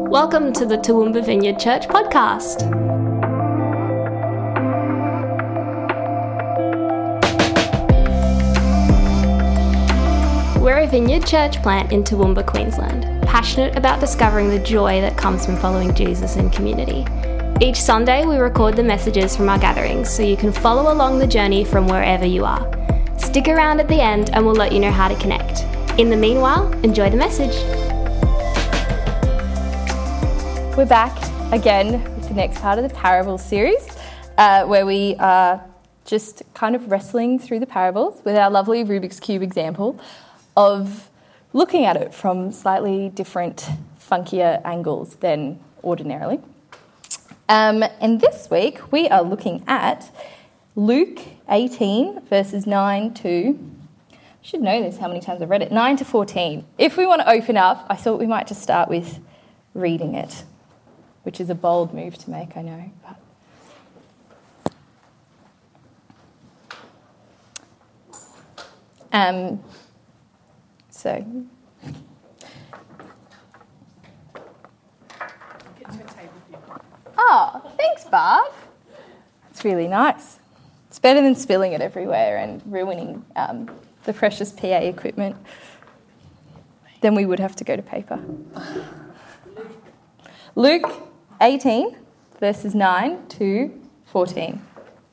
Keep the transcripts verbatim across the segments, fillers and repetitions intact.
Welcome to the Toowoomba Vineyard Church podcast. We're a vineyard church plant in Toowoomba, Queensland, passionate about discovering the joy that comes from following Jesus in community. Each Sunday, we record the messages from our gatherings so you can follow along the journey from wherever you are. Stick around at the end and we'll let you know how to connect. In the meanwhile, enjoy the message. We're back again with the next part of the Parables series, uh, where we are just kind of wrestling through the parables with our lovely Rubik's Cube example of looking at it from slightly different, funkier angles than ordinarily. Um, and this week we are looking at Luke eighteen, verses nine to, I should know this, how many times I've read it, nine to fourteen. If we want to open up, I thought we might just start with reading it, which is a bold move to make, I know. But um, so... Oh, thanks, Barb. It's really nice. It's better than spilling it everywhere and ruining um, the precious P A equipment. Then we would have to go to paper. Luke eighteen, verses nine to fourteen.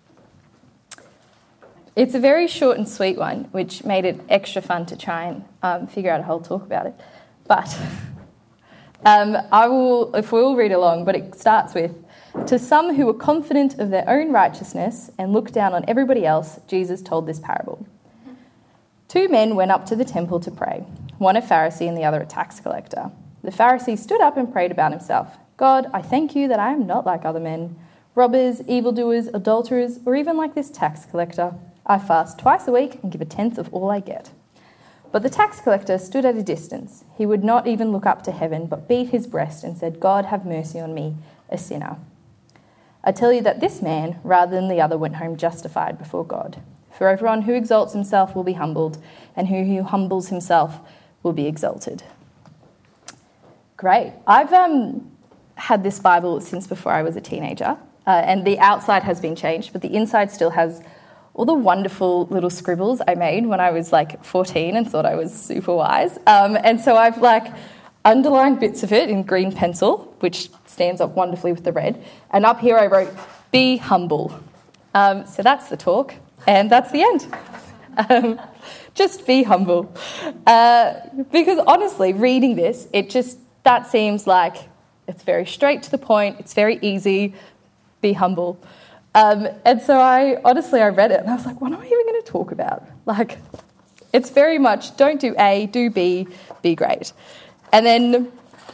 It's a very short and sweet one, which made it extra fun to try and um, figure out a whole talk about it. But um, I will, if we'll read along, but it starts with, to some who were confident of their own righteousness and looked down on everybody else, Jesus told this parable. Two men went up to the temple to pray, one a Pharisee and the other a tax collector. The Pharisee stood up and prayed about himself. God, I thank you that I am not like other men, robbers, evildoers, adulterers, or even like this tax collector. I fast twice a week and give a tenth of all I get. But the tax collector stood at a distance. He would not even look up to heaven, but beat his breast and said, God, have mercy on me, a sinner. I tell you that this man, rather than the other, went home justified before God. For everyone who exalts himself will be humbled, and who, who humbles himself will be exalted. Great. I've um, had this Bible since before I was a teenager, uh, and the outside has been changed, but the inside still has all the wonderful little scribbles I made when I was like fourteen and thought I was super wise. Um, and so I've like underlined bits of it in green pencil, which stands up wonderfully with the red. And up here I wrote, be humble. Um, so that's the talk, and that's the end. Um, just be humble. Uh, because honestly, reading this, it just, that seems like it's very straight to the point, it's very easy, be humble. Um, and so I, honestly, I read it and I was like, what am I even going to talk about? Like, it's very much, don't do A, do B, be great. And then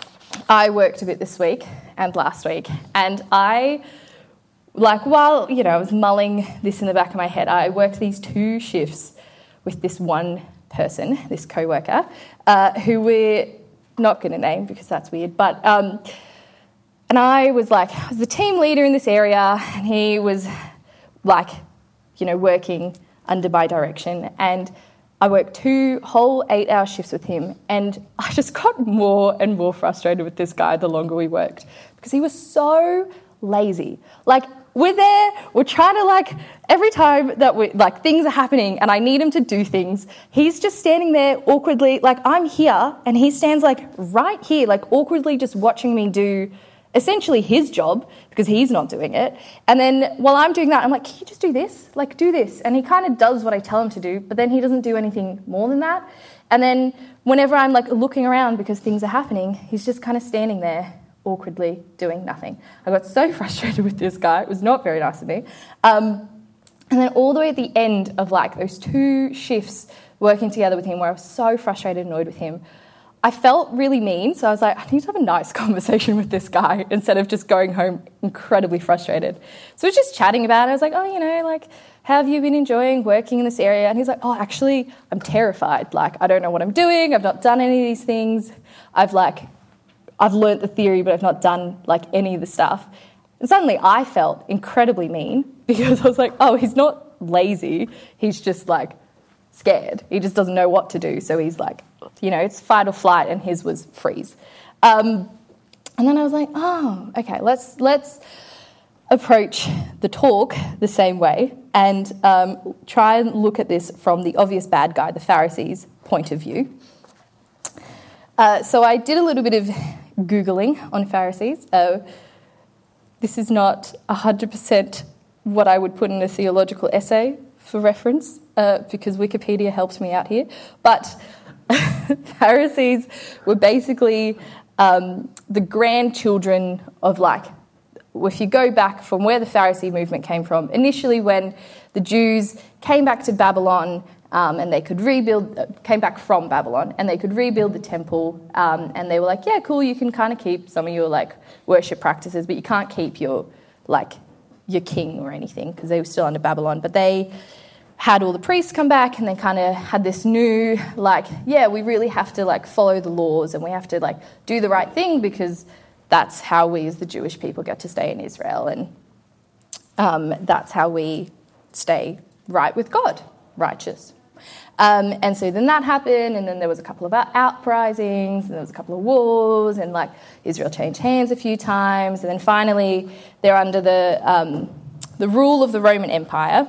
I worked a bit this week and last week, and I, like, while, you know, I was mulling this in the back of my head, I worked these two shifts with this one person, this co-worker, uh, who we're not going to name because that's weird, but... Um, And I was like, I was the team leader in this area, and he was like, you know, working under my direction. And I worked two whole eight-hour shifts with him, and I just got more and more frustrated with this guy the longer we worked because he was so lazy. Like, we're there, we're trying to, like, every time that we, like, things are happening and I need him to do things, he's just standing there awkwardly, like, I'm here, and he stands, like, right here, like, awkwardly just watching me do essentially his job because he's not doing it. And then while I'm doing that, I'm like, can you just do this? Like, do this. And he kind of does what I tell him to do, but then he doesn't do anything more than that. And then whenever I'm like looking around because things are happening, he's just kind of standing there awkwardly doing nothing. I got so frustrated with this guy. It was not very nice of me. Um, and then all the way at the end of like those two shifts working together with him where I was so frustrated and annoyed with him, I felt really mean, so I was like, I need to have a nice conversation with this guy instead of just going home incredibly frustrated. So we were just chatting about it. I was like, oh, you know, like, how have you been enjoying working in this area? And he's like, oh, actually, I'm terrified. Like, I don't know what I'm doing. I've not done any of these things. I've, like, I've learnt the theory, but I've not done, like, any of the stuff. And suddenly I felt incredibly mean because I was like, oh, he's not lazy. He's just, like, scared. He just doesn't know what to do. So he's like, you know, it's fight or flight, and his was freeze. Um, And then I was like, oh, okay, let's let's approach the talk the same way and um, try and look at this from the obvious bad guy, the Pharisees' point of view. Uh, so I did a little bit of Googling on Pharisees. Uh, this is not one hundred percent what I would put in a theological essay for reference, uh, because Wikipedia helped me out here. But Pharisees were basically um, the grandchildren of, like, if you go back from where the Pharisee movement came from, initially when the Jews came back to Babylon um, and they could rebuild, uh, came back from Babylon and they could rebuild the temple, um, and they were like, yeah, cool, you can kind of keep some of your, like, worship practices, but you can't keep your, like, your king or anything because they were still under Babylon. But they had all the priests come back and they kind of had this new, like, yeah, we really have to, like, follow the laws and we have to, like, do the right thing because that's how we as the Jewish people get to stay in Israel, and um, that's how we stay right with God, righteous. Um, and so then that happened, and then there was a couple of uprisings, and there was a couple of wars, and, like, Israel changed hands a few times, and then finally they're under the um, the rule of the Roman Empire,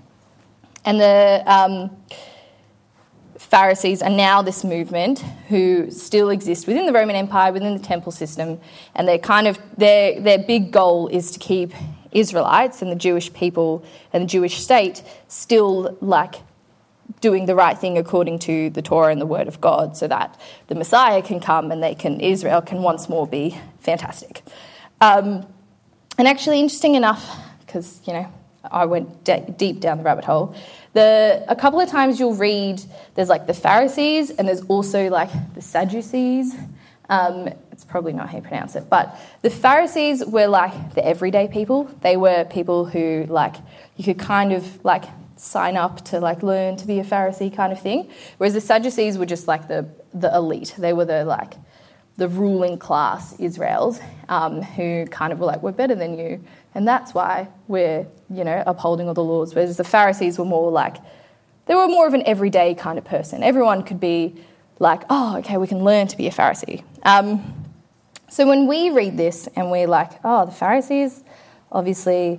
and the um, Pharisees are now this movement who still exist within the Roman Empire, within the temple system, and they kind of their their big goal is to keep Israelites and the Jewish people and the Jewish state still, like, doing the right thing according to the Torah and the Word of God, so that the Messiah can come and they can Israel can once more be fantastic. Um, and actually, interesting enough, because, you know, I went de- deep down the rabbit hole. The a couple of times you'll read there's, like, the Pharisees and there's also, like, the Sadducees. Um, it's probably not how you pronounce it, but the Pharisees were, like, the everyday people. They were people who, like, you could kind of, like, sign up to, like, learn to be a Pharisee kind of thing. Whereas the Sadducees were just, like, the the elite. They were the, like, the ruling class Israels, um, who kind of were like, we're better than you, and that's why we're, you know, upholding all the laws. Whereas the Pharisees were more like, they were more of an everyday kind of person. Everyone could be like, oh, okay, we can learn to be a Pharisee. Um, so when we read this and we're like, oh, the Pharisees, obviously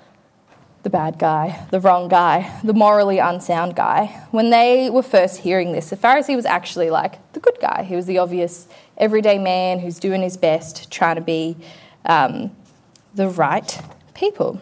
the bad guy, the wrong guy, the morally unsound guy. When they were first hearing this, the Pharisee was actually like the good guy. He was the obvious everyday man who's doing his best, trying to be um, the right people.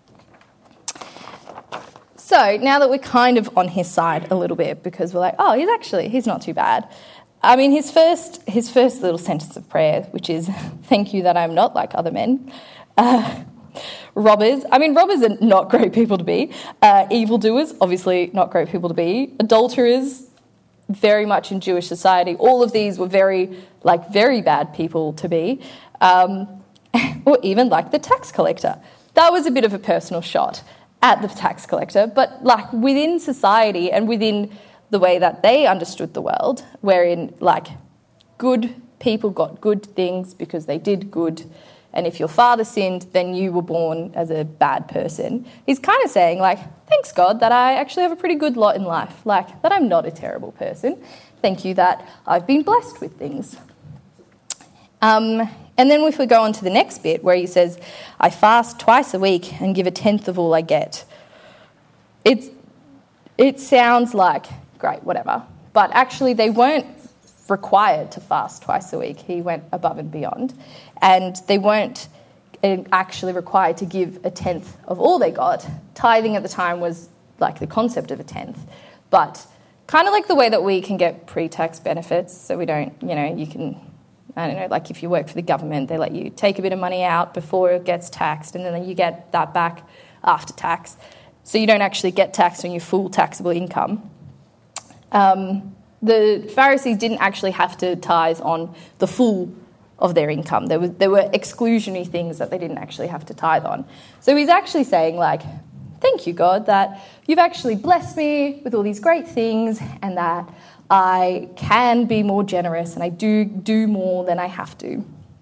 So now that we're kind of on his side a little bit, because we're like, oh, he's actually, he's not too bad. I mean, his first his first little sentence of prayer, which is, thank you that I'm not like other men. Uh, Robbers, I mean, robbers are not great people to be. Uh, evildoers, obviously not great people to be. Adulterers, very much in Jewish society. All of these were very, like, very bad people to be. Um, or even, like, the tax collector. That was a bit of a personal shot at the tax collector, but, like, within society and within the way that they understood the world, wherein, like, good people got good things because they did good, and if your father sinned, then you were born as a bad person. He's kind of saying, like, thanks, God, that I actually have a pretty good lot in life, like, that I'm not a terrible person. Thank you that I've been blessed with things. Um, and then if we go on to the next bit where he says, I fast twice a week and give a tenth of all I get. It's, it sounds like, great, whatever. But actually they weren't required to fast twice a week. He went above and beyond. And they weren't actually required to give a tenth of all they got. Tithing at the time was like the concept of a tenth. But kind of like the way that we can get pre-tax benefits, so we don't, you know, you can, I don't know, like if you work for the government, they let you take a bit of money out before it gets taxed, and then you get that back after tax. So you don't actually get taxed on your full taxable income. Um, the Pharisees didn't actually have to tithe on the full of their income. There was there were exclusionary things that they didn't actually have to tithe on. So he's actually saying, like, thank you, God, that you've actually blessed me with all these great things and that I can be more generous and I do do more than I have to.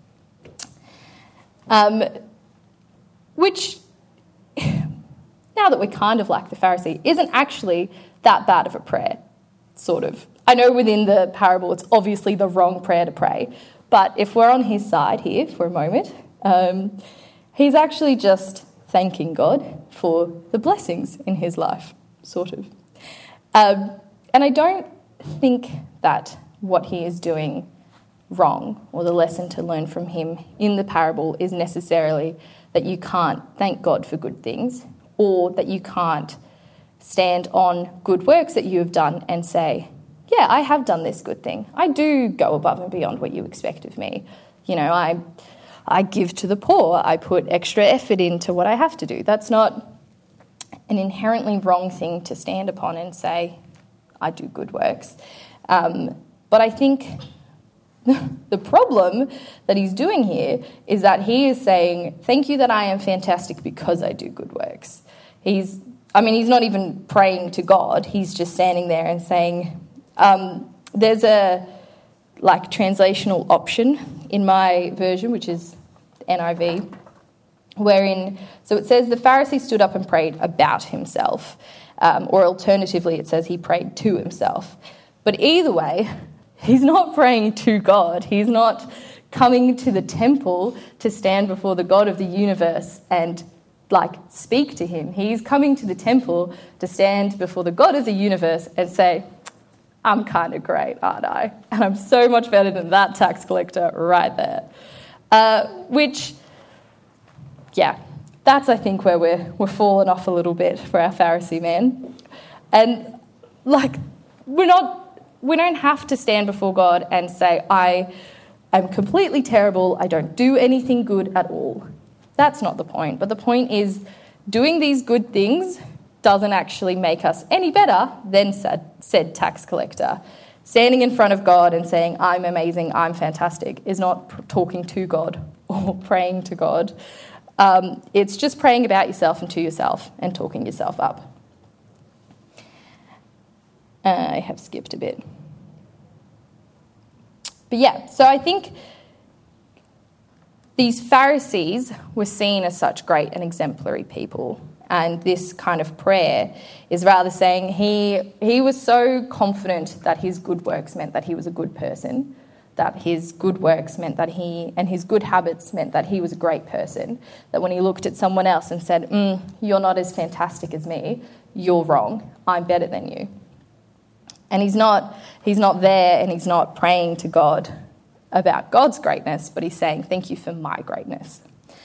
Um, which, now that we're kind of like the Pharisee, isn't actually that bad of a prayer, sort of. I know within the parable it's obviously the wrong prayer to pray, But if we're on his side here for a moment, um, he's actually just thanking God for the blessings in his life, sort of. Um, and I don't think that what he is doing wrong, or the lesson to learn from him in the parable, is necessarily that you can't thank God for good things, or that you can't stand on good works that you have done and say, yeah, I have done this good thing. I do go above and beyond what you expect of me. You know, I I give to the poor. I put extra effort into what I have to do. That's not an inherently wrong thing to stand upon and say, I do good works. Um, but I think the problem that he's doing here is that he is saying, thank you that I am fantastic because I do good works. He's, I mean, he's not even praying to God. He's just standing there and saying, um, there's a like translational option in my version, which is N I V, wherein, so it says the Pharisee stood up and prayed about himself, um, or alternatively it says he prayed to himself. But either way, he's not praying to God. He's not coming to the temple to stand before the God of the universe and like speak to him. He's coming to the temple to stand before the God of the universe and say, I'm kind of great, aren't I? And I'm so much better than that tax collector right there. Uh, which, yeah, that's, I think, where we're, we're falling off a little bit for our Pharisee man. And, like, we're not, we don't have to stand before God and say, I am completely terrible, I don't do anything good at all. That's not the point. But the point is, doing these good things doesn't actually make us any better than said, said tax collector. Standing in front of God and saying, I'm amazing, I'm fantastic, is not pr- talking to God or praying to God. Um, it's just praying about yourself and to yourself and talking yourself up. Uh, I have skipped a bit. But yeah, so I think these Pharisees were seen as such great and exemplary people. And this kind of prayer is rather saying he he was so confident that his good works meant that he was a good person, that his good works meant that he, and his good habits meant that he was a great person, that when he looked at someone else and said, mm, you're not as fantastic as me, you're wrong, I'm better than you. And he's not he's not there and he's not praying to God about God's greatness, but he's saying, thank you for my greatness.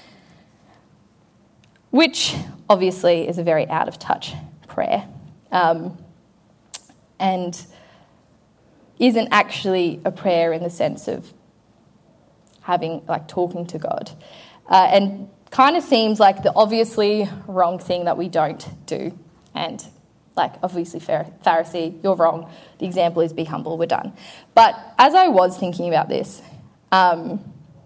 Which obviously is a very out of touch prayer, um, and isn't actually a prayer in the sense of having, like, talking to God, uh, and kind of seems like the obviously wrong thing that we don't do. And, like, obviously, Pharisee, you're wrong. The example is be humble, we're done. But as I was thinking about this, um,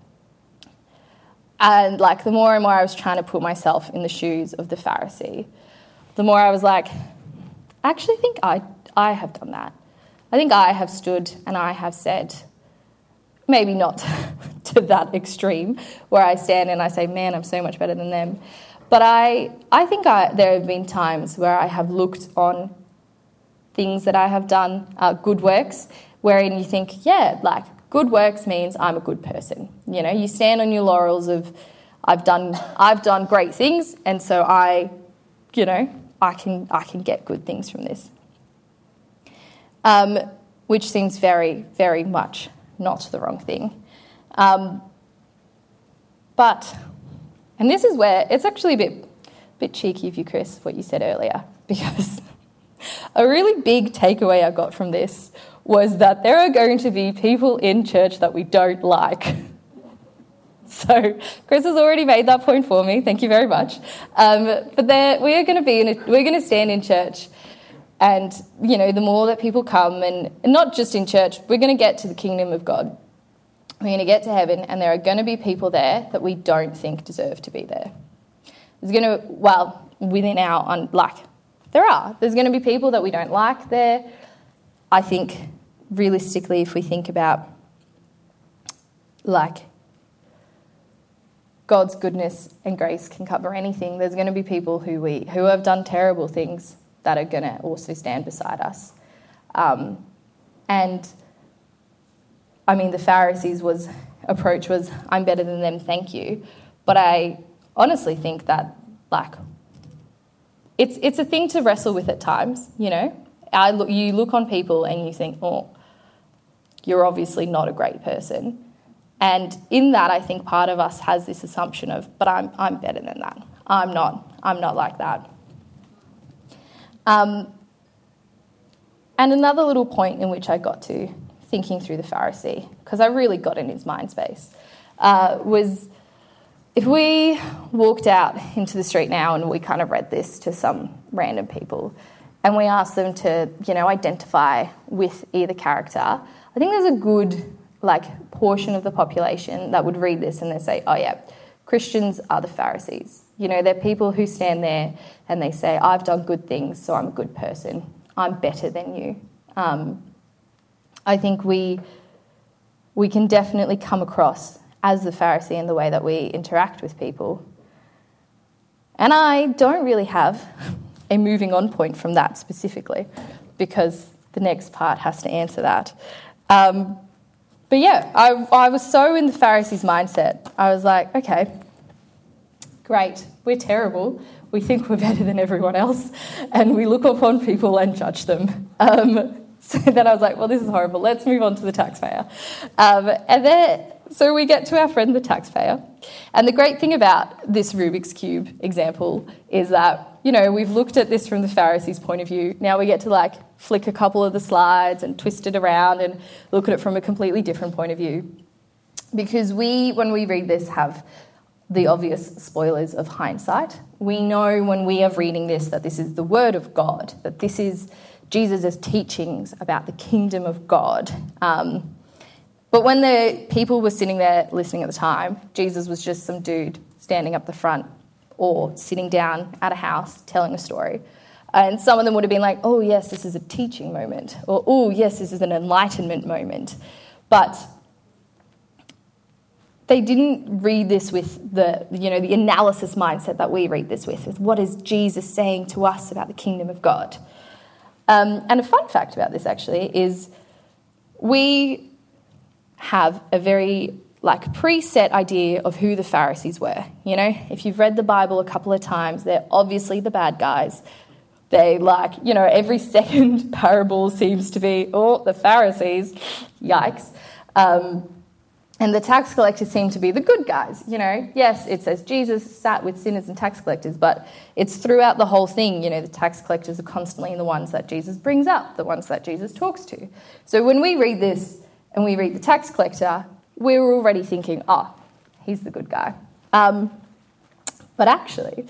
and, like, the more and more I was trying to put myself in the shoes of the Pharisee, the more I was like, I actually think I I have done that. I think I have stood and I have said, maybe not to that extreme, where I stand and I say, man, I'm so much better than them. But I, I think I, there have been times where I have looked on things that I have done, uh, good works, wherein you think, yeah, like, good works means I'm a good person. You know, you stand on your laurels of I've done I've done great things, and so I, you know, I can I can get good things from this. Um, which seems very, very much not the wrong thing. Um, but, and this is where it's actually a bit bit cheeky of you, Chris, what you said earlier, because a really big takeaway I got from this was that there are going to be people in church that we don't like. So Chris has already made that point for me. Thank you very much. Um, but there, we are going to be in a, we're going to stand in church, and you know, the more that people come, and, and not just in church, we're going to get to the kingdom of God. We're going to get to heaven, and there are going to be people there that we don't think deserve to be there. There's going to, well, within our un, like, there are. There's going to be people that we don't like there. I think, realistically, if we think about, like, God's goodness and grace can cover anything, there's going to be people who we who have done terrible things that are going to also stand beside us. Um, and I mean, the Pharisees' was approach was, I'm better than them, thank you. But I honestly think that, like, it's it's a thing to wrestle with at times, you know. I look, you look on people and you think, oh, you're obviously not a great person. And in that, I think part of us has this assumption of, but I'm I'm better than that. I'm not. I'm not like that. Um, and another little point in which I got to thinking through the Pharisee, because I really got in his mind space, uh, was if we walked out into the street now and we kind of read this to some random people and we asked them to, you know, identify with either character, I think there's a good, like, portion of the population that would read this and they say, oh, yeah, Christians are the Pharisees. You know, they're people who stand there and they say, I've done good things, so I'm a good person. I'm better than you. Um, I think we we can definitely come across as the Pharisee in the way that we interact with people. And I don't really have a moving on point from that specifically, because the next part has to answer that. Um, but yeah, I, I was so in the Pharisees' mindset. I was like, okay, great, we're terrible. We think we're better than everyone else, and we look upon people and judge them. Um, so then I was like, well, this is horrible. Let's move on to the taxpayer. Um, and then, so we get to our friend the taxpayer. And the great thing about this Rubik's Cube example is that, you know, we've looked at this from the Pharisees' point of view. Now we get to, like, flick a couple of the slides and twist it around and look at it from a completely different point of view. Because we, when we read this, have the obvious spoilers of hindsight. We know when we are reading this that this is the word of God, that this is Jesus' teachings about the kingdom of God. Um, but when the people were sitting there listening at the time, Jesus was just some dude standing up the front or sitting down at a house telling a story. And some of them would have been like, oh, yes, this is a teaching moment, or, oh, yes, this is an enlightenment moment. But they didn't read this with the, you know, the analysis mindset that we read this with, with what is Jesus saying to us about the kingdom of God. Um, and a fun fact about this, actually, is we have a very, like, preset idea of who the Pharisees were. You know, if you've read the Bible a couple of times, they're obviously the bad guys. They, like, you know, every second parable seems to be, oh, the Pharisees, yikes. Um, and the tax collectors seem to be the good guys, you know. Yes, it says Jesus sat with sinners and tax collectors, but it's throughout the whole thing, you know, the tax collectors are constantly the ones that Jesus brings up, the ones that Jesus talks to. So when we read this and we read the tax collector, we're already thinking, oh, he's the good guy. Um, but actually,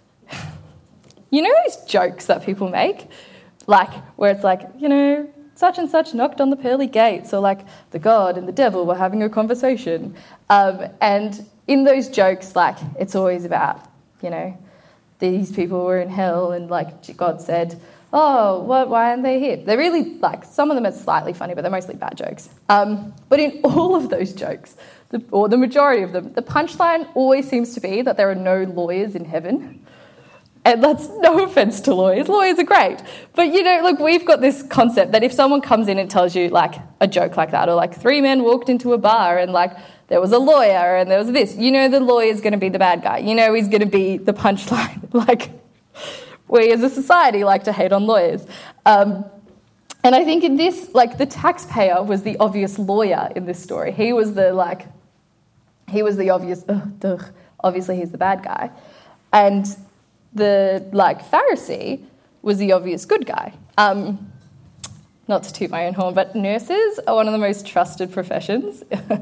you know those jokes that people make? Like, where it's like, you know, such and such knocked on the pearly gates, or like the God and the devil were having a conversation. Um, and in those jokes, like, it's always about, you know, these people were in hell and, like, God said, oh, what, why aren't they here? They're really, like, some of them are slightly funny, but they're mostly bad jokes. Um, but in all of those jokes, the, or the majority of them, the punchline always seems to be that there are no lawyers in heaven. And that's no offence to lawyers. Lawyers are great. But, you know, look, we've got this concept that if someone comes in and tells you, like, a joke like that, or, like, three men walked into a bar and, like, there was a lawyer and there was this, you know the lawyer's going to be the bad guy. You know he's going to be the punchline. Like, we as a society like to hate on lawyers. Um, and I think in this, like, the taxpayer was the obvious lawyer in this story. He was the, like, he was the obvious, ugh, ugh, obviously he's the bad guy. And the, like, Pharisee was the obvious good guy. Um, not to toot my own horn, but nurses are one of the most trusted professions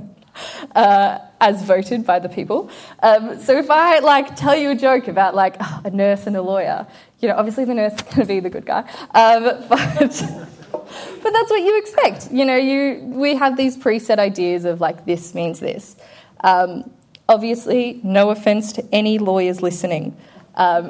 uh, as voted by the people. Um, so if I, like, tell you a joke about, like, oh, a nurse and a lawyer, you know, obviously the nurse is going to be the good guy. Um, but but that's what you expect. You know, you we have these preset ideas of, like, this means this. Um, obviously, no offence to any lawyers listening. Um,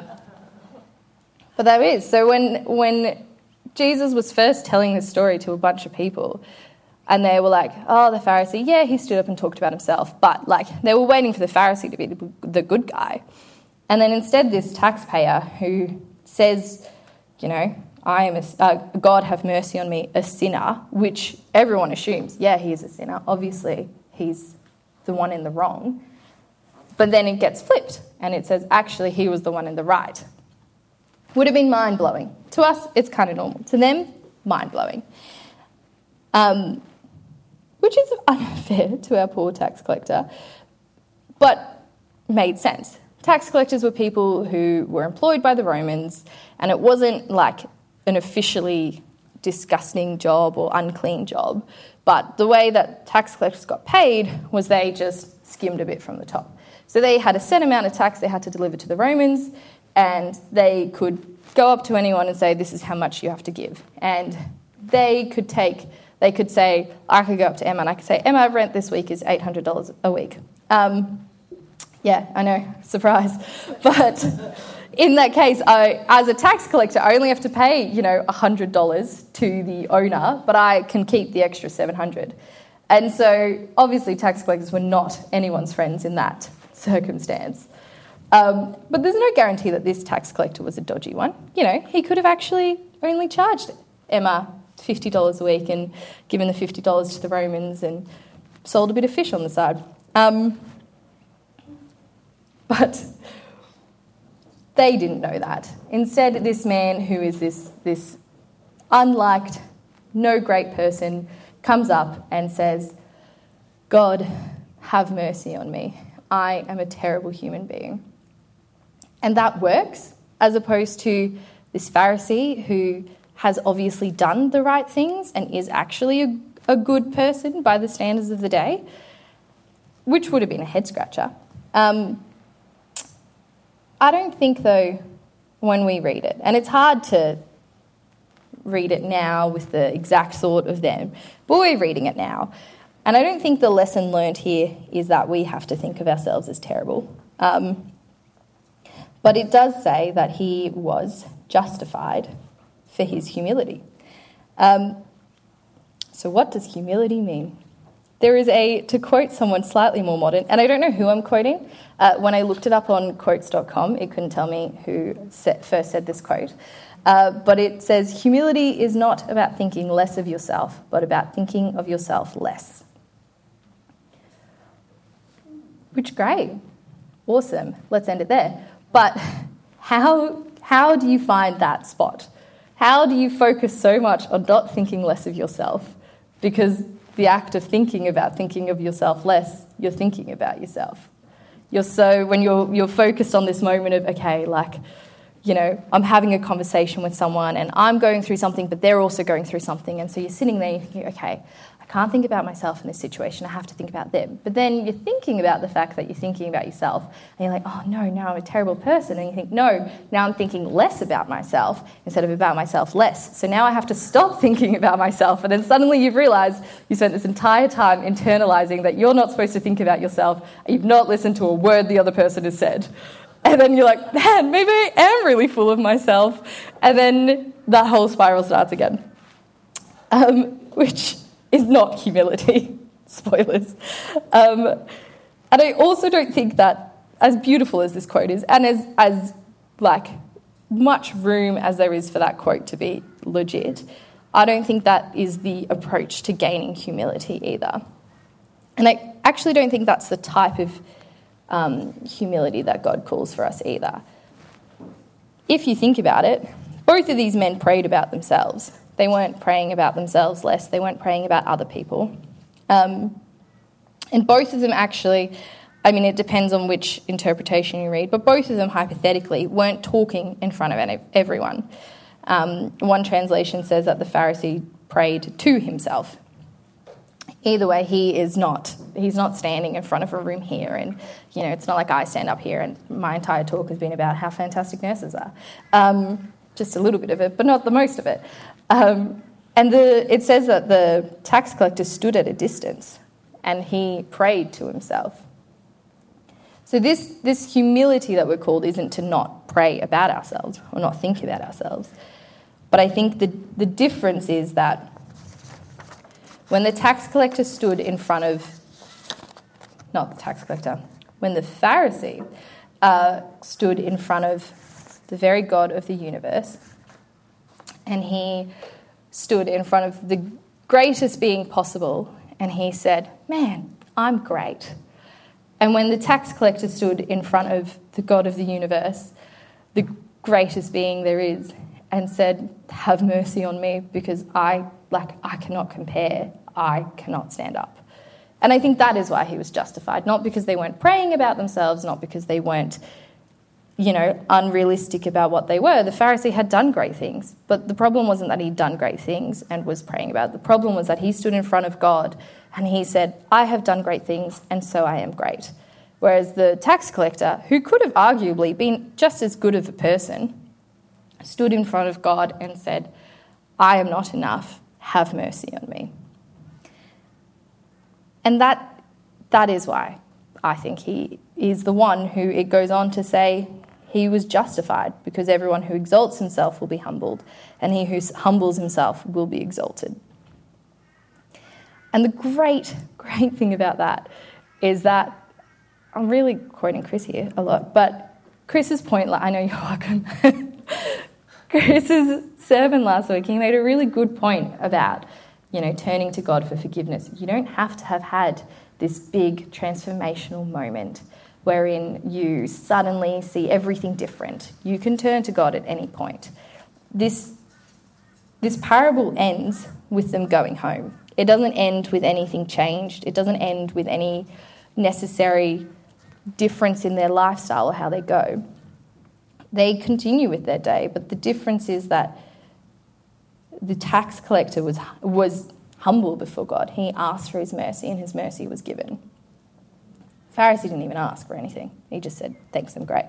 but there is. So when when Jesus was first telling this story to a bunch of people, and they were like, oh, the Pharisee, yeah, he stood up and talked about himself. But, like, they were waiting for the Pharisee to be the, the good guy. And then instead this taxpayer who says, you know, I am a, uh, God have mercy on me, a sinner, which everyone assumes, yeah, he is a sinner. Obviously, he's the one in the wrong. But then it gets flipped, and it says, actually, he was the one in the right. Would have been mind-blowing. To us, it's kind of normal. To them, mind-blowing. Um, which is unfair to our poor tax collector, but made sense. Tax collectors were people who were employed by the Romans, and it wasn't like an officially disgusting job or unclean job, but the way that tax collectors got paid was they just skimmed a bit from the top. So they had a set amount of tax they had to deliver to the Romans, and they could go up to anyone and say, this is how much you have to give. And they could take, they could say, I could go up to Emma and I could say, Emma, rent this week is eight hundred dollars a week. Um, yeah, I know, surprise. But in that case, I, as a tax collector, I only have to pay, you know, one hundred dollars to the owner, but I can keep the extra seven hundred dollars. And so, obviously, tax collectors were not anyone's friends in that circumstance. Um, but there's no guarantee that this tax collector was a dodgy one. You know, he could have actually only charged Emma fifty dollars a week and given the fifty dollars to the Romans and sold a bit of fish on the side. Um, but they didn't know that. Instead, this man who is this, this unliked, no great person comes up and says, God, have mercy on me. I am a terrible human being. And that works, as opposed to this Pharisee who has obviously done the right things and is actually a, a good person by the standards of the day, which would have been a head-scratcher. Um, I don't think, though, when we read it, and it's hard to read it now with the exact thought of them, but we're reading it now. And I don't think the lesson learned here is that we have to think of ourselves as terrible. Um, but it does say that he was justified for his humility. Um, so what does humility mean? There is a, to quote someone slightly more modern, and I don't know who I'm quoting. Uh, when I looked it up on quotes dot com, it couldn't tell me who set, first said this quote. Uh, but it says, humility is not about thinking less of yourself, but about thinking of yourself less. Which, great. Awesome. Let's end it there. But how, how do you find that spot? How do you focus so much on not thinking less of yourself? Because the act of thinking about thinking of yourself less, you're thinking about yourself. You're so, when you're you're focused on this moment of, okay, like, you know, I'm having a conversation with someone and I'm going through something, but they're also going through something. And so you're sitting there, you're thinking, okay, I can't think about myself in this situation. I have to think about them. But then you're thinking about the fact that you're thinking about yourself and you're like, oh, no, now I'm a terrible person. And you think, no, now I'm thinking less about myself instead of about myself less. So now I have to stop thinking about myself. And then suddenly you've realised you spent this entire time internalising that you're not supposed to think about yourself and you've not listened to a word the other person has said. And then you're like, man, maybe I am really full of myself. And then that whole spiral starts again, um, which is not humility. Spoilers. Um, and I also don't think that, as beautiful as this quote is, and as, as like much room as there is for that quote to be legit, I don't think that is the approach to gaining humility either. And I actually don't think that's the type of Um, humility that God calls for us either. If you think about it, both of these men prayed about themselves. They weren't praying about themselves less. They weren't praying about other people. Um, and both of them actually, I mean, it depends on which interpretation you read, but both of them hypothetically weren't talking in front of everyone. Um, one translation says that the Pharisee prayed to himself. Either way, he is not, he's not standing in front of a room here. And, you know, it's not like I stand up here and my entire talk has been about how fantastic nurses are. Um, just a little bit of it, but not the most of it. Um, and the, it says that the tax collector stood at a distance and he prayed to himself. So this, this humility that we're called isn't to not pray about ourselves or not think about ourselves. But I think the, the difference is that when the tax collector stood in front of, not the tax collector, when the Pharisee uh, stood in front of the very God of the universe, And he stood in front of the greatest being possible and he said, man, I'm great. And when the tax collector stood in front of the God of the universe, the greatest being there is, and said, have mercy on me because I, like, I cannot compare. I cannot stand up. And I think that is why he was justified, not because they weren't praying about themselves, not because they weren't, you know, unrealistic about what they were. The Pharisee had done great things, but the problem wasn't that he'd done great things and was praying about it. The problem was that he stood in front of God and he said, I have done great things and so I am great. Whereas the tax collector, who could have arguably been just as good of a person, stood in front of God and said, I am not enough, have mercy on me. And that that is why I think he is the one who, it goes on to say, he was justified, because everyone who exalts himself will be humbled, and he who humbles himself will be exalted. And the great, great thing about that is that, I'm really quoting Chris here a lot, but Chris's point, like, I know you're welcome, Chris's sermon last week, he made a really good point about, you know, turning to God for forgiveness. You don't have to have had this big transformational moment wherein you suddenly see everything different. You can turn to God at any point. This, this parable ends with them going home. It doesn't end with anything changed. It doesn't end with any necessary difference in their lifestyle or how they go. They continue with their day, but the difference is that the tax collector was was humble before God. He asked for his mercy and his mercy was given. Pharisee didn't even ask for anything. He just said, thanks, I'm great.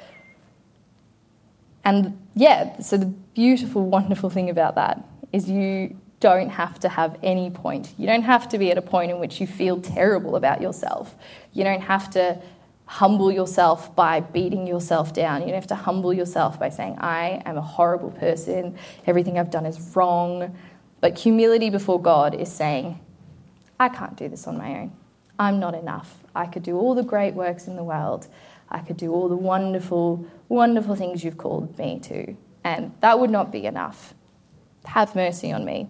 And yeah, so the beautiful, wonderful thing about that is you don't have to have any point. You don't have to be at a point in which you feel terrible about yourself. You don't have to humble yourself by beating yourself down. You don't have to humble yourself by saying, I am a horrible person, everything I've done is wrong. But humility before God is saying, I can't do this on my own. I'm not enough. I could do all the great works in the world. I could do all the wonderful, wonderful things you've called me to. And that would not be enough. Have mercy on me.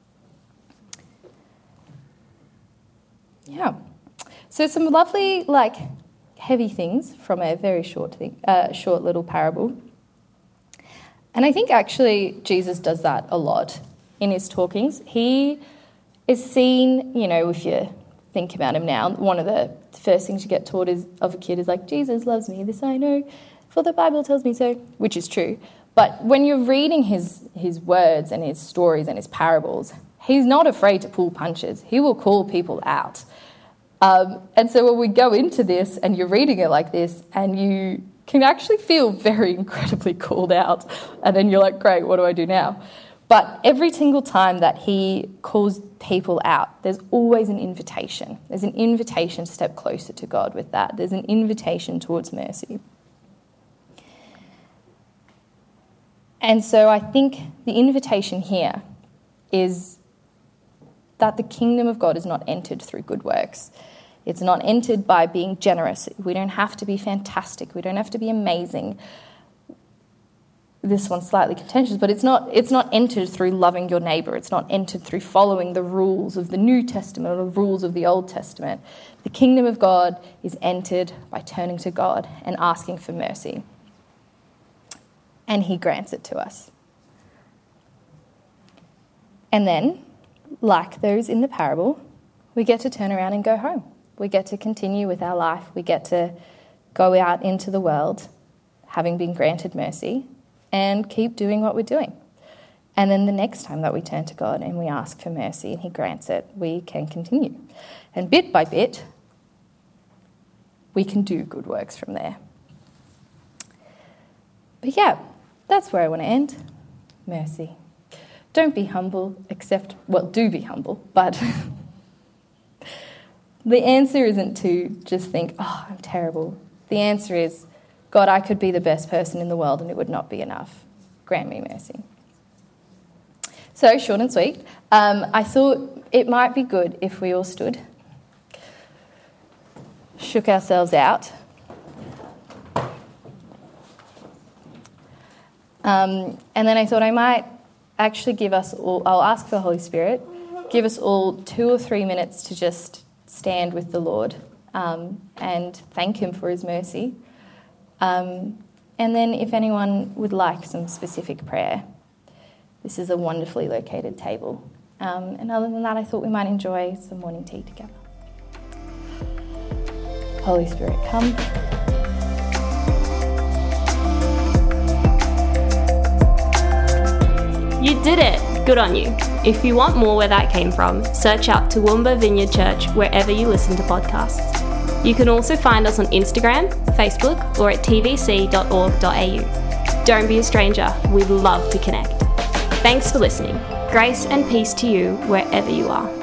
Yeah. So some lovely, like, heavy things from a very short thing, uh, short little parable. And I think actually Jesus does that a lot in his talkings. He is seen, you know, if you think about him now, one of the first things you get taught is of a kid is like, Jesus loves me, this I know, for the Bible tells me so, which is true. But when you're reading his, his words and his stories and his parables, he's not afraid to pull punches. He will call people out. Um, and so when we go into this and you're reading it like this and you can actually feel very incredibly called out, and then you're like, great, what do I do now? But every single time that he calls people out, there's always an invitation. There's an invitation to step closer to God with that. There's an invitation towards mercy. And so I think the invitation here is that the kingdom of God is not entered through good works. It's not entered by being generous. We don't have to be fantastic. We don't have to be amazing. This one's slightly contentious, but it's not it's not entered through loving your neighbour. It's not entered through following the rules of the New Testament or the rules of the Old Testament. The kingdom of God is entered by turning to God and asking for mercy. And he grants it to us. And then, like those in the parable, we get to turn around and go home. We get to continue with our life. We get to go out into the world, having been granted mercy, and keep doing what we're doing. And then the next time that we turn to God and we ask for mercy and he grants it, we can continue. And bit by bit, we can do good works from there. But yeah, that's where I want to end. Mercy. Don't be humble, except, well, do be humble, but the answer isn't to just think, oh, I'm terrible. The answer is, God, I could be the best person in the world and it would not be enough. Grant me mercy. So, short and sweet. Um, I thought it might be good if we all stood, shook ourselves out, um, and then I thought I might actually give us all, I'll ask for the Holy Spirit, give us all two or three minutes to just stand with the Lord um, and thank him for his mercy. Um, and then if anyone would like some specific prayer, this is a wonderfully located table. Um, and other than that, I thought we might enjoy some morning tea together. Holy Spirit, come. You did it! Good on you. If you want more where that came from, search up Toowoomba Vineyard Church wherever you listen to podcasts. You can also find us on Instagram, Facebook, or at t v c dot org dot a u. Don't be a stranger, we'd love to connect. Thanks for listening. Grace and peace to you wherever you are.